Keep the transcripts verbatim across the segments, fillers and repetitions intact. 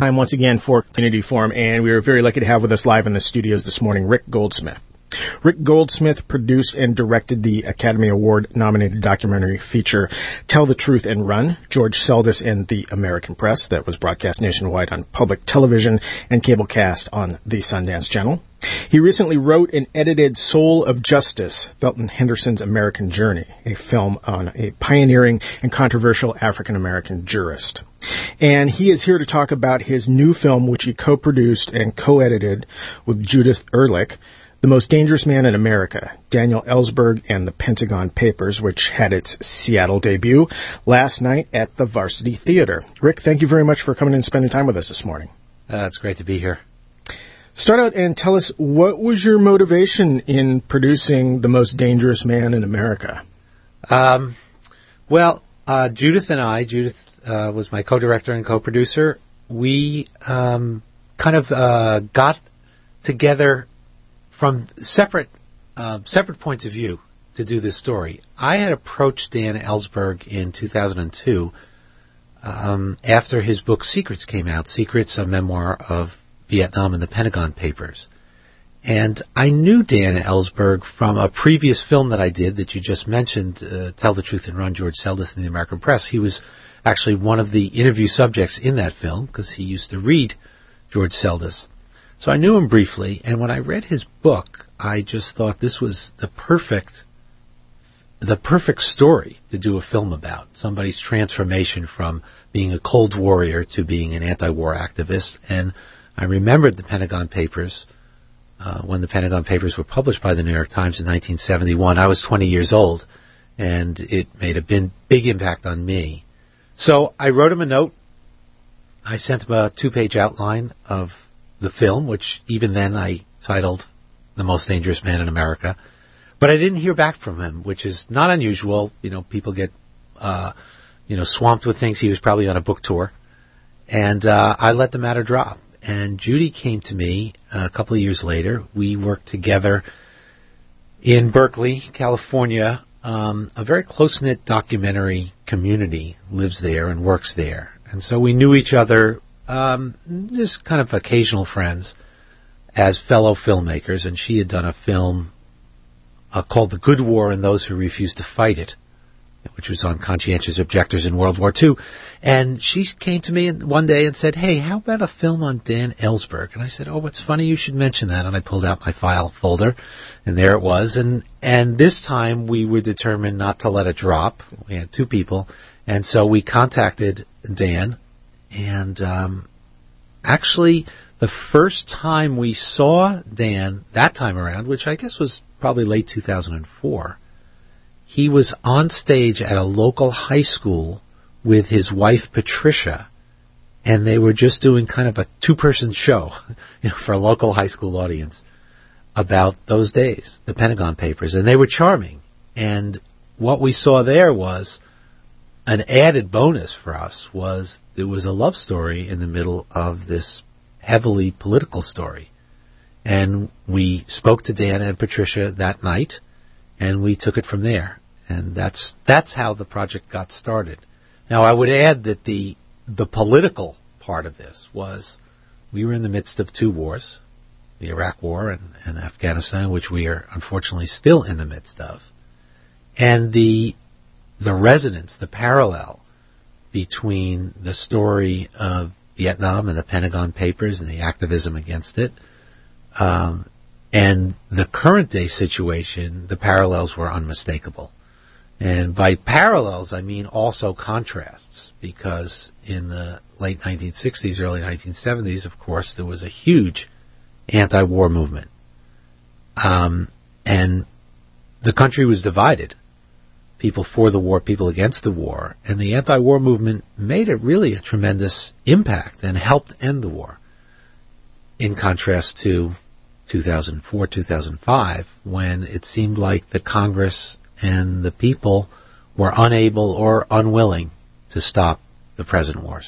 Time once again for Community Forum, and we are very lucky to have with us live in the studios this morning Rick Goldsmith. Rick Goldsmith produced and directed the Academy Award-nominated documentary feature Tell the Truth and Run, George Seldes and the American Press, that was broadcast nationwide on public television and cablecast on the Sundance Channel. He recently wrote and edited Soul of Justice, Felton Henderson's American Journey, a film on a pioneering and controversial African-American jurist. And he is here to talk about his new film, which he co-produced and co-edited with Judith Ehrlich, The Most Dangerous Man in America, Daniel Ellsberg and the Pentagon Papers, which had its Seattle debut last night at the Varsity Theater. Rick, thank you very much for coming and spending time with us this morning. Uh, it's great to be here. Start out and tell us, what was your motivation in producing The Most Dangerous Man in America? Um, well, uh, Judith and I, Judith uh, was my co-director and co-producer, we um, kind of uh, got together from separate uh, separate points of view to do this story. I had approached Dan Ellsberg in two thousand two um, after his book Secrets came out. Secrets, a memoir of Vietnam and the Pentagon Papers. And I knew Dan Ellsberg from a previous film that I did that you just mentioned, uh, Tell the Truth and Run, George Seldes and the American Press. He was actually one of the interview subjects in that film because he used to read George Seldes. So I knew him briefly, and when I read his book, I just thought this was the perfect, the perfect story to do a film about. Somebody's transformation from being a Cold Warrior to being an anti-war activist. And I remembered the Pentagon Papers, uh, when the Pentagon Papers were published by the New York Times in nineteen seventy-one. I was twenty years old, and it made a big, big impact on me. So I wrote him a note. I sent him a two-page outline of the film, which even then I titled The Most Dangerous Man in America. But I didn't hear back from him, which is not unusual. You know, people get, uh, you know, swamped with things. He was probably on a book tour. And uh, I let the matter drop. And Judy came to me a couple of years later. We worked together in Berkeley, California. Um, a very close-knit documentary community lives there and works there. And so we knew each other, um, just kind of occasional friends, as fellow filmmakers. And she had done a film uh, called The Good War and Those Who Refuse to Fight It, which was on conscientious objectors in World War Two. And she came to me one day and said, hey, how about a film on Dan Ellsberg? And I said, oh, what's funny, you should mention that. And I pulled out my file folder, and there it was. And, and this time we were determined not to let it drop. We had two people. And so we contacted Dan. And um, actually, the first time we saw Dan that time around, which I guess was probably late two thousand four, he was on stage at a local high school with his wife, Patricia, and they were just doing kind of a two-person show, you know, for a local high school audience about those days, the Pentagon Papers, and they were charming. And what we saw there was an added bonus for us was there was a love story in the middle of this heavily political story. And we spoke to Dan and Patricia that night, and we took it from there. And that's that's how the project got started. Now, I would add that the the political part of this was we were in the midst of two wars, the Iraq War and, and Afghanistan, which we are unfortunately still in the midst of. And the the resonance, the parallel between the story of Vietnam and the Pentagon Papers and the activism against it, um, and the current day situation, the parallels were unmistakable. And by parallels, I mean also contrasts, because in the late nineteen sixties, early nineteen seventies, of course, there was a huge anti-war movement. Um, and the country was divided. People for the war, people against the war. And the anti-war movement made it really a tremendous impact and helped end the war. In contrast to two thousand four, two thousand five, when it seemed like the Congress and the people were unable or unwilling to stop the present wars.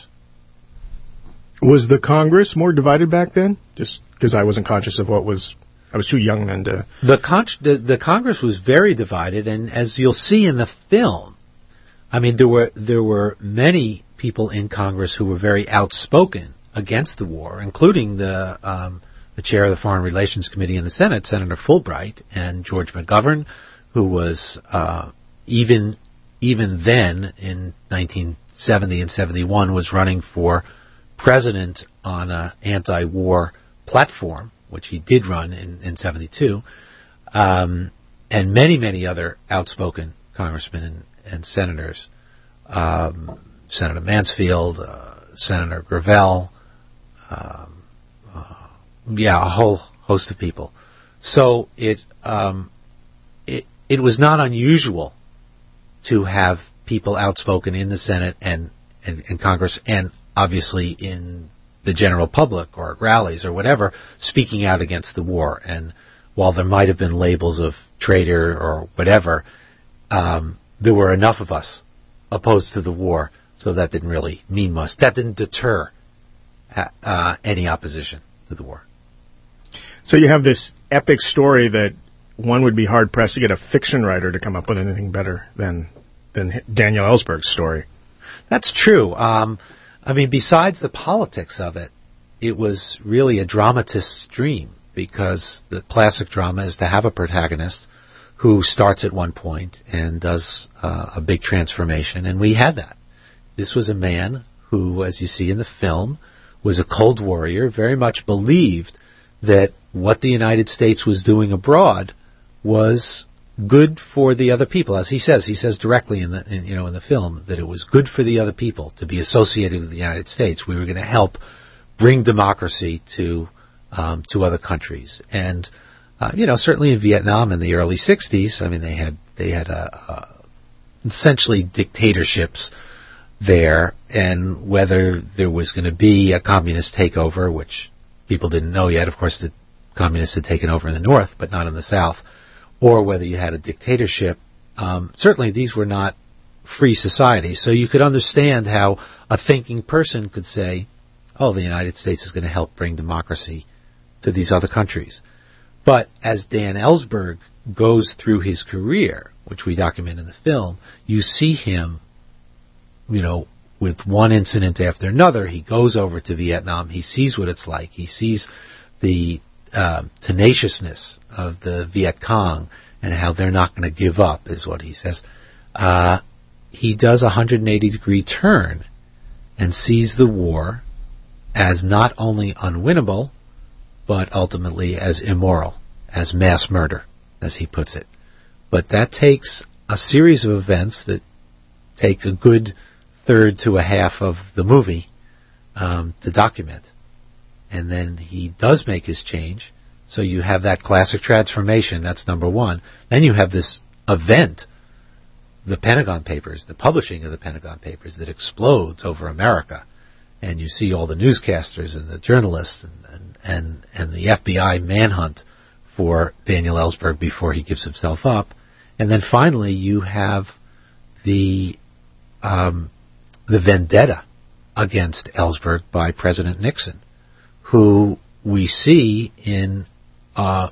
Was the Congress more divided back then? Just because I wasn't conscious of what was... I was too young then to... The, con- the, the Congress was very divided, and as you'll see in the film, I mean, there were there were many people in Congress who were very outspoken against the war, including the um, the chair of the Foreign Relations Committee in the Senate, Senator Fulbright, and George McGovern, who was uh, even even then in nineteen seventy and seventy-one was running for president on an anti-war platform, which he did run in, in seventy-two, um, and many, many other outspoken congressmen and, and senators, um, Senator Mansfield, uh, Senator Gravel, um, uh, yeah, a whole host of people. So it, um, it, it was not unusual to have people outspoken in the Senate and, and, and Congress, and obviously in the general public or at rallies or whatever, speaking out against the war. And while there might have been labels of traitor or whatever, um, there were enough of us opposed to the war, so that didn't really mean much. That didn't deter uh, any opposition to the war. So you have this epic story that one would be hard-pressed to get a fiction writer to come up with anything better than than Daniel Ellsberg's story. That's true. Um, I mean, besides the politics of it, it was really a dramatist's dream, because the classic drama is to have a protagonist who starts at one point and does uh, a big transformation, and we had that. This was a man who, as you see in the film, was a cold warrior, very much believed that what the United States was doing abroad was good for the other people. As he says, he says directly in the in, you know in the film that it was good for the other people to be associated with the United States. We were going to help bring democracy to um, to other countries, and uh, you know certainly in Vietnam in the early sixties, I mean they had they had a, a essentially dictatorships there, and whether there was going to be a communist takeover, which people didn't know yet. Of course, the communists had taken over in the North, but not in the South. Or whether you had a dictatorship, um, certainly these were not free societies. So you could understand how a thinking person could say, oh, the United States is going to help bring democracy to these other countries. But as Dan Ellsberg goes through his career, which we document in the film, you see him, you know, with one incident after another. He goes over to Vietnam. He sees what it's like. He sees the Uh, tenaciousness of the Viet Cong and how they're not going to give up, is what he says. Uh, he does a one hundred eighty degree turn and sees the war as not only unwinnable, but ultimately as immoral, as mass murder, as he puts it. But that takes a series of events that take a good third to a half of the movie um, to document. And then he does make his change. So you have that classic transformation. That's number one. Then you have this event, the Pentagon Papers, the publishing of the Pentagon Papers that explodes over America. And you see all the newscasters and the journalists and, and, and, and the F B I manhunt for Daniel Ellsberg before he gives himself up. And then finally you have the, um, the vendetta against Ellsberg by President Nixon, who we see in uh,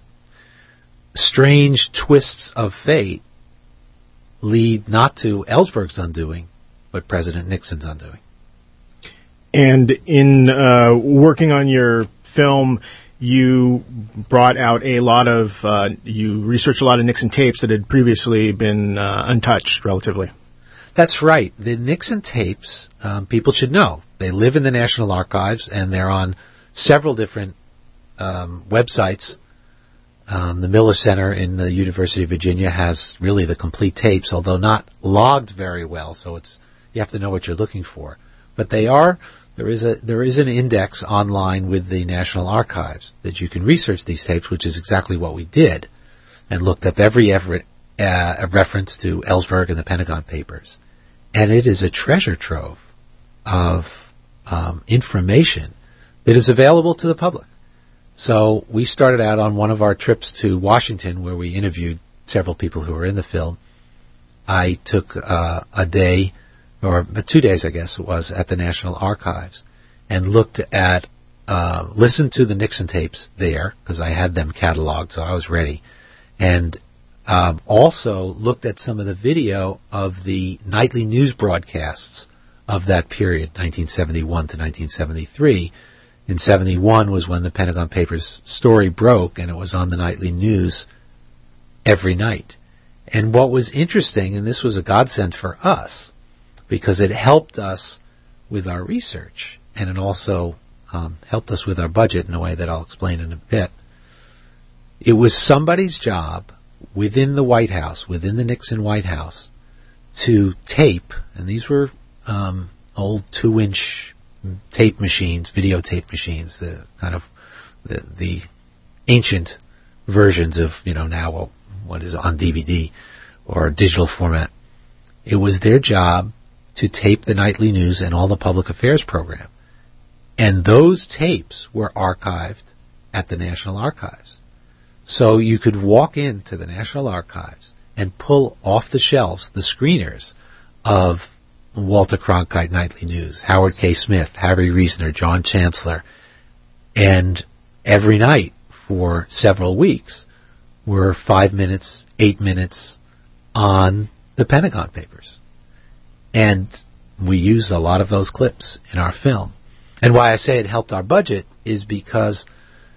strange twists of fate lead not to Ellsberg's undoing, but President Nixon's undoing. And in uh, working on your film, you brought out a lot of, uh, you researched a lot of Nixon tapes that had previously been uh, untouched, relatively. That's right. The Nixon tapes, um, people should know, they live in the National Archives, and they're on several different um, websites. Um, the Miller Center in the University of Virginia has really the complete tapes, although not logged very well, so it's you have to know what you're looking for. But they are there is a there is an index online with the National Archives that you can research these tapes, which is exactly what we did, and looked up every every uh, reference to Ellsberg and the Pentagon Papers, and it is a treasure trove of um, information that is available to the public. So we started out on one of our trips to Washington, where we interviewed several people who were in the film. I took uh, a day, or two days I guess it was, at the National Archives and looked at, uh, listened to the Nixon tapes there, because I had them cataloged, so I was ready, and um, also looked at some of the video of the nightly news broadcasts of that period, nineteen seventy-one to nineteen seventy-three, in seventy-one was when the Pentagon Papers story broke, and it was on the nightly news every night. And what was interesting, and this was a godsend for us, because it helped us with our research, and it also um, helped us with our budget in a way that I'll explain in a bit. It was somebody's job within the White House, within the Nixon White House, to tape, and these were um, old two-inch tape machines, videotape machines, the kind of the, the ancient versions of, you know, now what is on D V D or digital format. It was their job to tape the nightly news and all the public affairs program. And those tapes were archived at the National Archives. So you could walk into the National Archives and pull off the shelves the screeners of Walter Cronkite Nightly News, Howard K. Smith, Harry Reasoner, John Chancellor, and every night for several weeks were five minutes, eight minutes on the Pentagon Papers. And we use a lot of those clips in our film. And why I say it helped our budget is because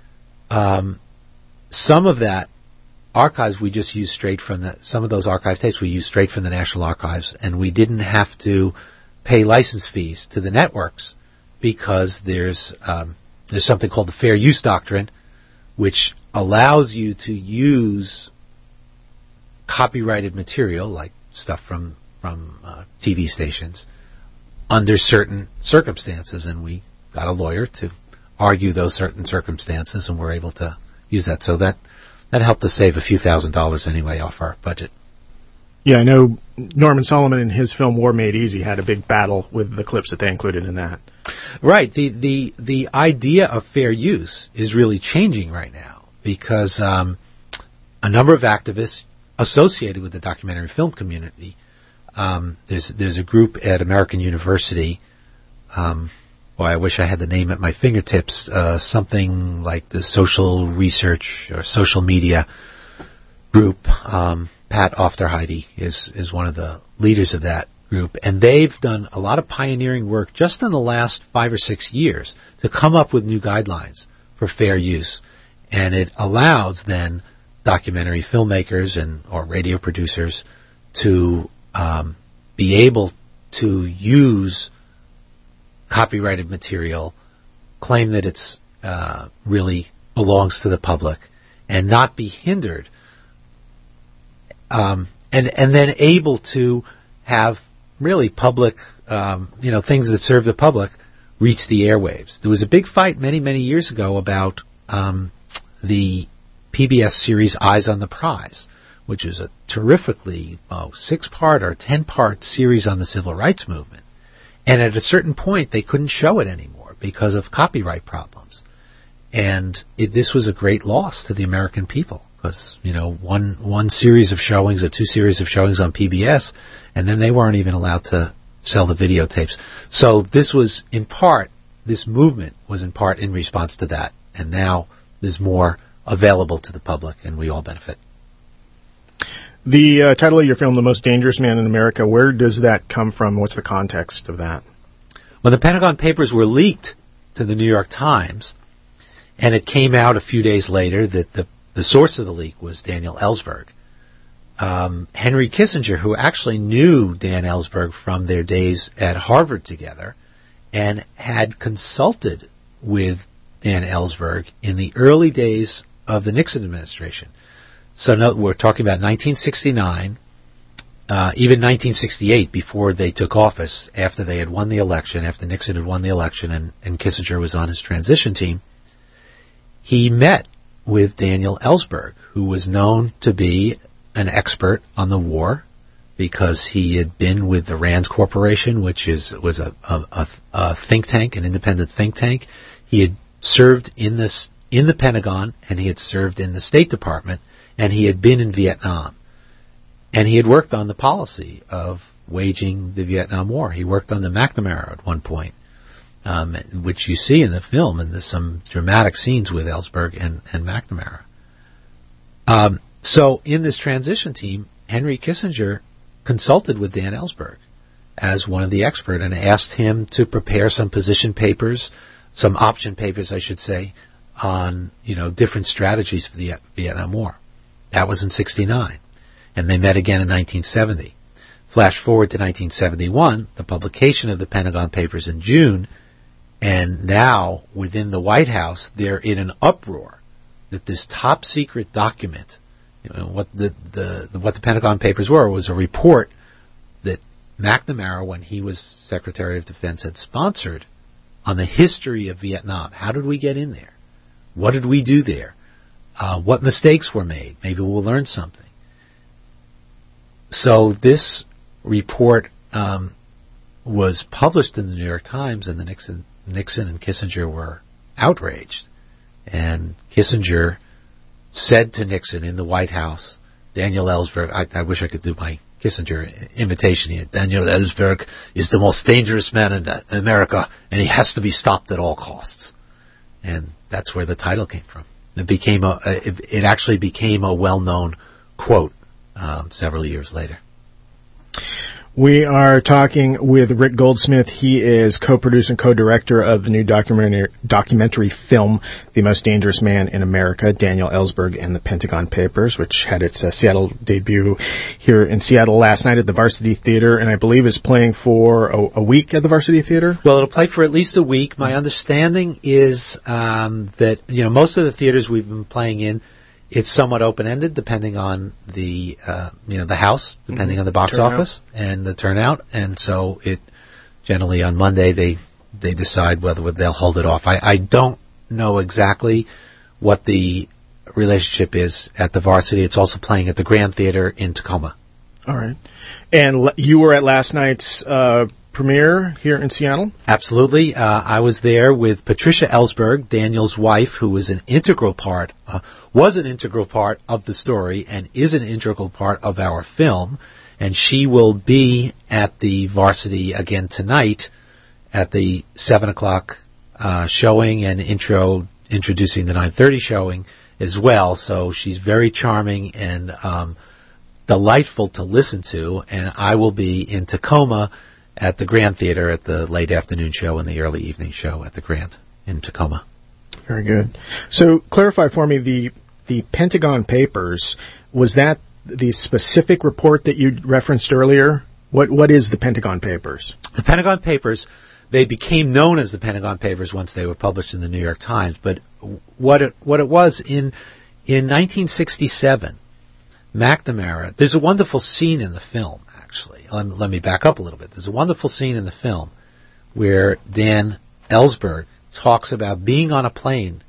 um, some of that archives we just used straight from the, some of those archive tapes we used straight from the National Archives, and we didn't have to pay license fees to the networks because there's um, there's something called the Fair Use Doctrine, which allows you to use copyrighted material, like stuff from, from uh, T V stations, under certain circumstances, and we got a lawyer to argue those certain circumstances, and we're able to use that. So that that helped us save a few thousand dollars anyway off our budget. Yeah, I know Norman Solomon in his film War Made Easy had a big battle with the clips that they included in that. Right. The the the idea of fair use is really changing right now because um, a number of activists associated with the documentary film community. Um, there's there's a group at American University. Um, boy, I wish I had the name at my fingertips. Uh, something like the Social Research or Social Media Group. Um, Pat Aufderheide is is one of the leaders of that group, and they've done a lot of pioneering work just in the last five or six years to come up with new guidelines for fair use, and it allows then documentary filmmakers and or radio producers to um, be able to use copyrighted material, claim that it's uh, really belongs to the public, and not be hindered, um, and and then able to have really public, um, you know, things that serve the public reach the airwaves. There was a big fight many, many years ago about um, the P B S series Eyes on the Prize, which is a terrifically oh, six-part or ten-part series on the civil rights movement. And at a certain point, they couldn't show it anymore because of copyright problems. And it, this was a great loss to the American people because, you know, one one series of showings or two series of showings on P B S, and then they weren't even allowed to sell the videotapes. So this was in part, this movement was in part in response to that. And now there's more available to the public, and we all benefit. The uh, title of your film, The Most Dangerous Man in America, where does that come from? What's the context of that? Well, the Pentagon Papers were leaked to the New York Times, and it came out a few days later that the, the source of the leak was Daniel Ellsberg. Um, Henry Kissinger, who actually knew Dan Ellsberg from their days at Harvard together and had consulted with Dan Ellsberg in the early days of the Nixon administration. So no, we're talking about nineteen sixty-nine, uh, even nineteen sixty-eight, before they took office, after they had won the election, after Nixon had won the election and, and Kissinger was on his transition team. He met with Daniel Ellsberg, who was known to be an expert on the war because he had been with the Rand Corporation, which is was a, a, a think tank, an independent think tank. He had served in this in the Pentagon, and he had served in the State Department, and he had been in Vietnam. And he had worked on the policy of waging the Vietnam War. He worked on the McNamara at one point, um, which you see in the film, and there's some dramatic scenes with Ellsberg and, and McNamara. Um, so in this transition team, Henry Kissinger consulted with Dan Ellsberg as one of the experts and asked him to prepare some position papers some option papers, I should say, on, you know, different strategies for the Vietnam War. That was in sixty-nine. And they met again in nineteen seventy. Flash forward to nineteen seventy-one, the publication of the Pentagon Papers in June, and now within the White House, they're in an uproar that this top secret document, you know, what the, the, the what the Pentagon Papers were, was a report that McNamara, when he was Secretary of Defense, had sponsored on the history of Vietnam. How did we get in there? What did we do there? Uh, what mistakes were made? Maybe we'll learn something. So this report um, was published in the New York Times, and the Nixon, Nixon and Kissinger were outraged. And Kissinger said to Nixon in the White House, Daniel Ellsberg, I, I wish I could do my Kissinger imitation here. Daniel Ellsberg is the most dangerous man in America, and he has to be stopped at all costs. And that's where the title came from. It became a, it, it actually became a well-known quote um, several years later. We are talking with Rick Goldsmith. He is co-producer and co-director of the new documentary, documentary film, The Most Dangerous Man in America, Daniel Ellsberg and the Pentagon Papers, which had its uh, Seattle debut here in Seattle last night at the Varsity Theater, and I believe is playing for a, a week at the Varsity Theater? Well, it'll play for at least a week. My understanding is um, that, you know, most of the theaters we've been playing in, it's somewhat open-ended, depending on the, uh, you know, the house, depending mm-hmm. on the box turnout. office and the turnout. And so it, generally on Monday, they, they decide whether they'll hold it off. I, I don't know exactly what the relationship is at the Varsity. It's also playing at the Grand Theater in Tacoma. All right. And l- you were at last night's, uh, premiere here in Seattle? Absolutely. Uh, I was there with Patricia Ellsberg, Daniel's wife, who was an integral part, uh, was an integral part of the story and is an integral part of our film. And she will be at the Varsity again tonight at the seven o'clock uh, showing and intro introducing the nine thirty showing as well. So she's very charming and um, delightful to listen to. And I will be in Tacoma at the Grand Theater at the late afternoon show and the early evening show at the Grand in Tacoma. Very good. So clarify for me, the the Pentagon Papers, was that the specific report that you referenced earlier? What What is the Pentagon Papers? The Pentagon Papers, they became known as the Pentagon Papers once they were published in the New York Times, but what it, what it was, in in nineteen sixty-seven, McNamara, there's a wonderful scene in the film, actually. Let, let me back up a little bit. There's a wonderful scene in the film where Dan Ellsberg talks about being on a plane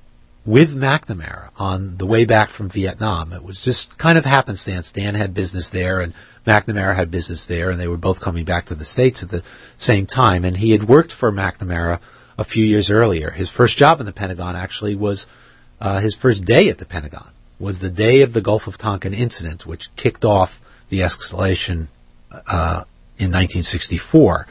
with McNamara on the way back from Vietnam. It was just kind of happenstance. Dan had business there and McNamara had business there, and they were both coming back to the States at the same time. And he had worked for McNamara a few years earlier. His first job in the Pentagon actually was uh, his first day at the Pentagon, was the day of the Gulf of Tonkin incident, which kicked off the escalation uh, in nineteen sixty-four.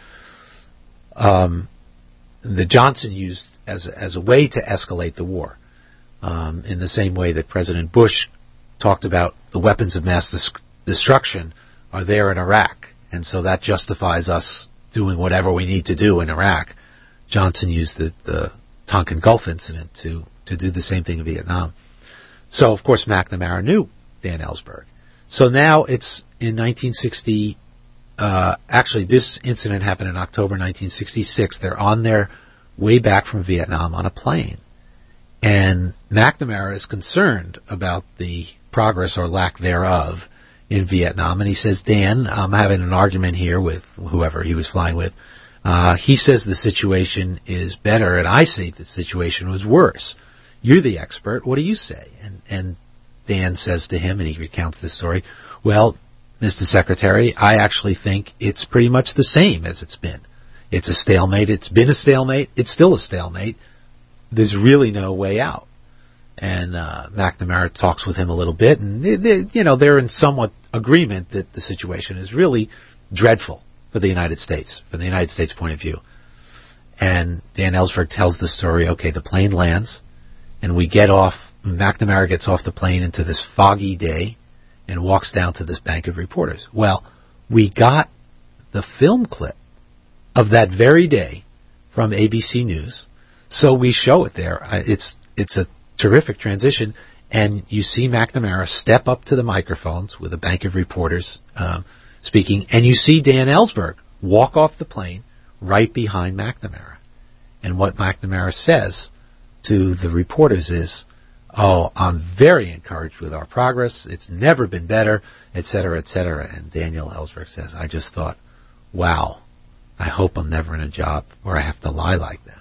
Um, that Johnson used as as a way to escalate the war, um, in the same way that President Bush talked about the weapons of mass dis- destruction are there in Iraq, and so that justifies us doing whatever we need to do in Iraq. Johnson used the, the Tonkin Gulf incident to to do the same thing in Vietnam. So, of course, McNamara knew Dan Ellsberg. So now it's in nineteen sixty, uh, actually this incident happened in October nineteen sixty-six. They're on their way back from Vietnam on a plane. And McNamara is concerned about the progress or lack thereof in Vietnam. And he says, Dan, I'm having an argument here with whoever he was flying with. Uh, he says the situation is better, and I say the situation was worse. You're the expert. What do you say? And, and Dan says to him, and he recounts this story, well, Mister Secretary, I actually think it's pretty much the same as it's been. It's a stalemate. It's been a stalemate. It's still a stalemate. There's really no way out. And uh, McNamara talks with him a little bit, and they, they, you know, they're in somewhat agreement that the situation is really dreadful for the United States, from the United States point of view. And Dan Ellsberg tells the story, okay, the plane lands, and we get off, McNamara gets off the plane into this foggy day and walks down to this bank of reporters. Well, we got the film clip of that very day from A B C News. So we show it there. It's it's a terrific transition, and you see McNamara step up to the microphones with a bank of reporters um, speaking, and you see Dan Ellsberg walk off the plane right behind McNamara. And what McNamara says to the reporters is, "Oh, I'm very encouraged with our progress. It's never been better, et cetera, et cetera." And Daniel Ellsberg says, "I just thought, wow, I hope I'm never in a job where I have to lie like that."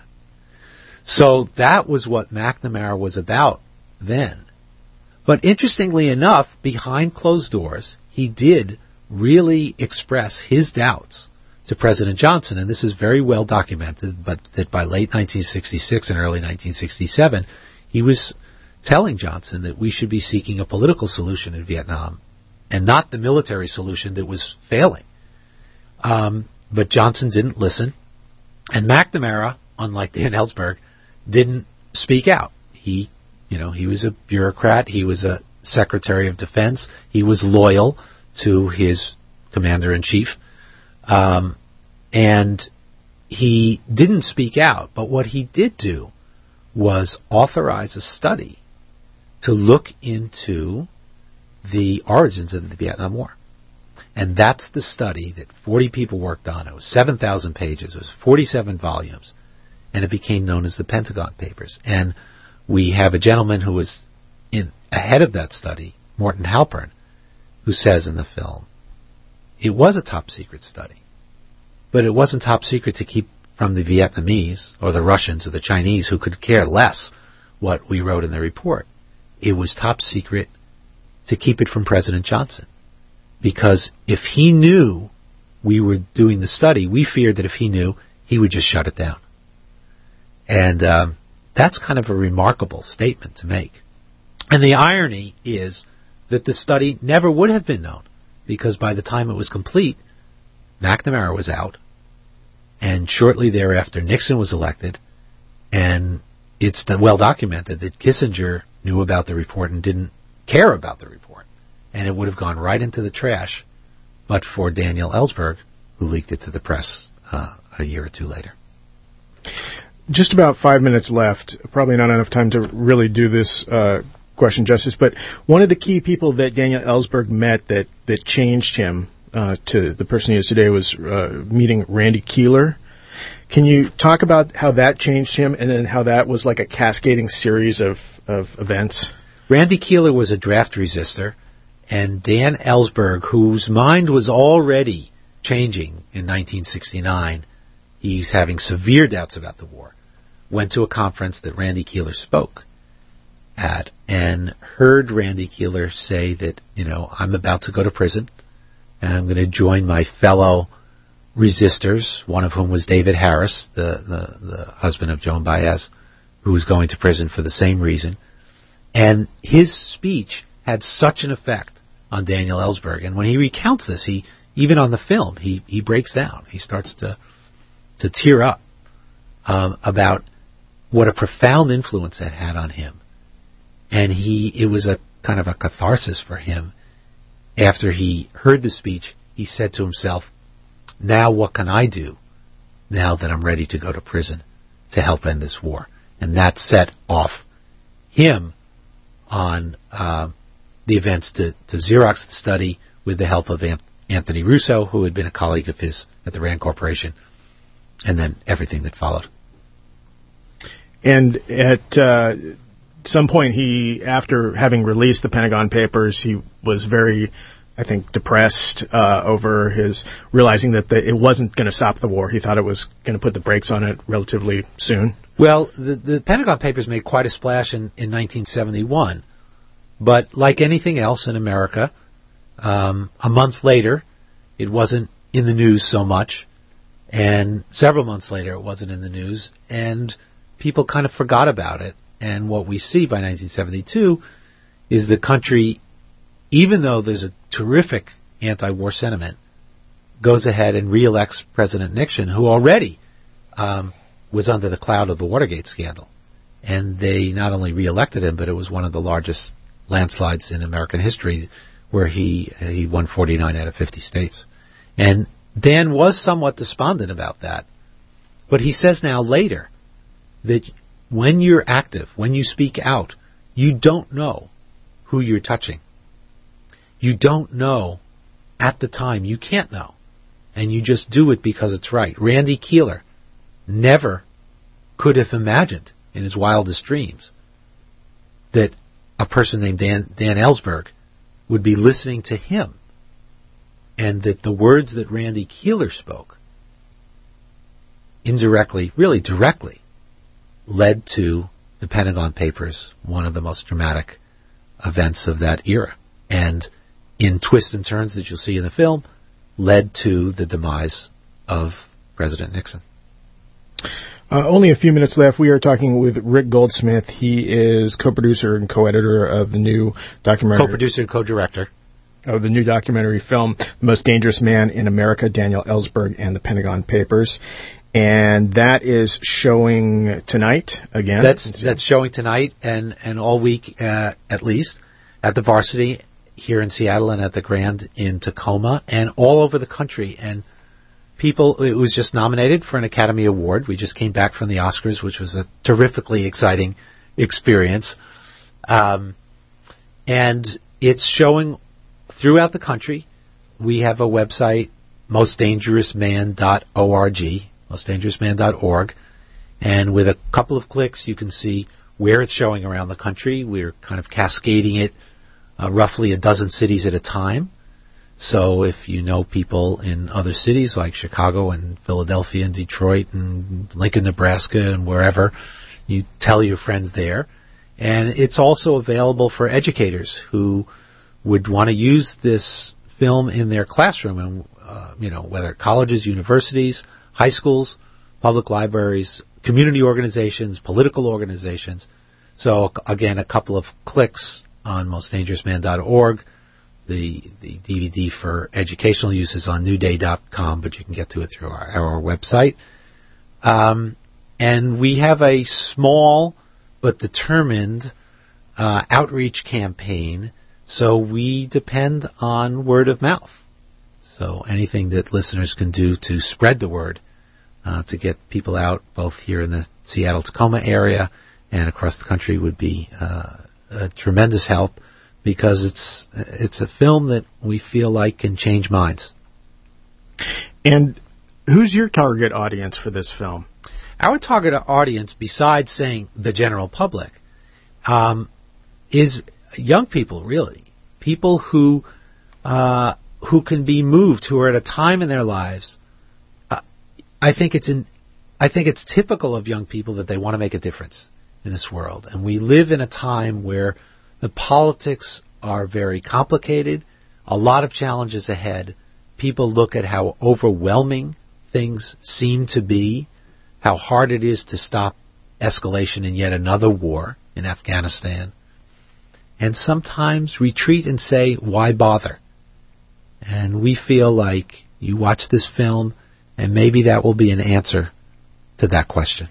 So that was what McNamara was about then. But interestingly enough, behind closed doors, he did really express his doubts to President Johnson, and this is very well documented, but that by late nineteen sixty-six and early nineteen sixty-seven, he was telling Johnson that we should be seeking a political solution in Vietnam and not the military solution that was failing. Um, but Johnson didn't listen, and McNamara, unlike Dan Ellsberg, didn't speak out. He, you know, he was a bureaucrat. He was a Secretary of Defense. He was loyal to his commander-in-chief. Um, and he didn't speak out. But what he did do was authorize a study to look into the origins of the Vietnam War. And that's the study that forty people worked on. It was seven thousand pages. It was forty-seven volumes. And it became known as the Pentagon Papers. And we have a gentleman who was in ahead of that study, Morton Halpern, who says in the film, it was a top secret study, but it wasn't top secret to keep from the Vietnamese or the Russians or the Chinese, who could care less what we wrote in the report. It was top secret to keep it from President Johnson, because if he knew we were doing the study, we feared that if he knew, he would just shut it down. And um, that's kind of a remarkable statement to make. And the irony is that the study never would have been known, because by the time it was complete, McNamara was out, and shortly thereafter Nixon was elected, and it's well documented that Kissinger knew about the report and didn't care about the report, and it would have gone right into the trash but for Daniel Ellsberg, who leaked it to the press uh, a year or two later. Just about five minutes left. Probably not enough time to really do this uh, question justice, but one of the key people that Daniel Ellsberg met that, that changed him uh, to the person he is today was uh, meeting Randy Keeler. Can you talk about how that changed him, and then how that was like a cascading series of, of events? Randy Keeler was a draft resistor, and Dan Ellsberg, whose mind was already changing in nineteen sixty-nine, he's having severe doubts about the war, went to a conference that Randy Keeler spoke at and heard Randy Keeler say that, you know, I'm about to go to prison and I'm going to join my fellow resistors, one of whom was David Harris, the, the, the husband of Joan Baez, who was going to prison for the same reason. And his speech had such an effect on Daniel Ellsberg. And when he recounts this, he, even on the film, he, he breaks down. He starts to, to tear up, um, about what a profound influence that had on him. And he, it was a kind of a catharsis for him. After he heard the speech, he said to himself, now what can I do now that I'm ready to go to prison to help end this war? And that set off him on uh, the events to, to Xerox the study with the help of Ant- Anthony Russo, who had been a colleague of his at the Rand Corporation, and then everything that followed. And at uh, some point, he, after having released the Pentagon Papers, he was very, I think, depressed uh, over his realizing that the, it wasn't going to stop the war. He thought it was going to put the brakes on it relatively soon. Well, the, the Pentagon Papers made quite a splash in, in nineteen seventy-one, but like anything else in America, um, a month later, it wasn't in the news so much, and several months later, it wasn't in the news, and people kind of forgot about it. And what we see by nineteen seventy-two is the country, even though there's a terrific anti-war sentiment, goes ahead and reelects President Nixon, who already um, was under the cloud of the Watergate scandal. And they not only reelected him, but it was one of the largest landslides in American history, where he he won forty-nine out of fifty states. And Dan was somewhat despondent about that. But he says now later that when you're active, when you speak out, you don't know who you're touching. You don't know at the time. You can't know. And you just do it because it's right. Randy Keeler never could have imagined in his wildest dreams that a person named Dan, Dan Ellsberg would be listening to him, and that the words that Randy Keeler spoke indirectly, really directly, led to the Pentagon Papers, one of the most dramatic events of that era. And in twists and turns that you'll see in the film, led to the demise of President Nixon. Uh, only a few minutes left. We are talking with Rick Goldsmith. He is co-producer and co-editor of the new documentary. Co-producer and co-director. Of the new documentary film, The Most Dangerous Man in America, Daniel Ellsberg and the Pentagon Papers. And that is showing tonight again. That's that's showing tonight and, and all week uh, at least at the Varsity here in Seattle and at the Grand in Tacoma and all over the country. And people, it was just nominated for an Academy Award. We just came back from the Oscars, which was a terrifically exciting experience. Um, and it's showing throughout the country. We have a website, most dangerous man dot org, most dangerous man dot org. And with a couple of clicks, you can see where it's showing around the country. We're kind of cascading it uh, roughly a dozen cities at a time. So if you know people in other cities like Chicago and Philadelphia and Detroit and Lincoln, Nebraska and wherever, you tell your friends there. And it's also available for educators who would want to use this film in their classroom, and uh, you know, whether colleges, universities, high schools, public libraries, community organizations, political organizations. So again, a couple of clicks on most dangerous man dot org. The the D V D for educational use is on new day dot com, but you can get to it through our, our website. Um, and we have a small but determined uh, outreach campaign. So we depend on word of mouth. So anything that listeners can do to spread the word, uh, to get people out, both here in the Seattle-Tacoma area and across the country, would be uh, a tremendous help, because it's it's a film that we feel like can change minds. And who's your target audience for this film? Our target audience, besides saying the general public, um, is young people, really. People who uh, who can be moved, who are at a time in their lives. Uh, I think it's in, I think it's typical of young people that they want to make a difference in this world. And we live in a time where the politics are very complicated, a lot of challenges ahead. People look at how overwhelming things seem to be, how hard it is to stop escalation in yet another war in Afghanistan, and sometimes retreat and say, why bother? And we feel like you watch this film, and maybe that will be an answer to that question.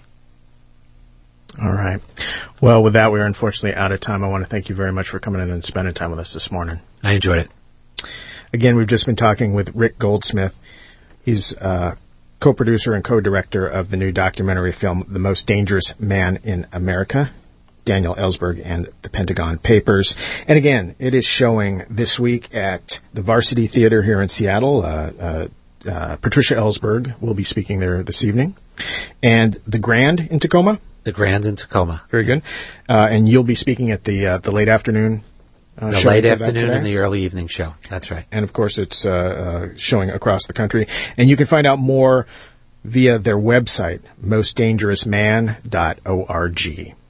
All right. Well, with that, we're unfortunately out of time. I want to thank you very much for coming in and spending time with us this morning. I enjoyed it. Again, we've just been talking with Rick Goldsmith. He's uh, co-producer and co-director of the new documentary film, The Most Dangerous Man in America, Daniel Ellsberg and the Pentagon Papers. And again, it is showing this week at the Varsity Theater here in Seattle. Uh, uh, uh, Patricia Ellsberg will be speaking there this evening. And the Grand in Tacoma. The Grand in Tacoma. Very good. Uh, and you'll be speaking at the uh, the late afternoon uh, the show. The late afternoon and the early evening show. That's right. And, of course, it's uh, uh, showing across the country. And you can find out more via their website, most dangerous man dot org.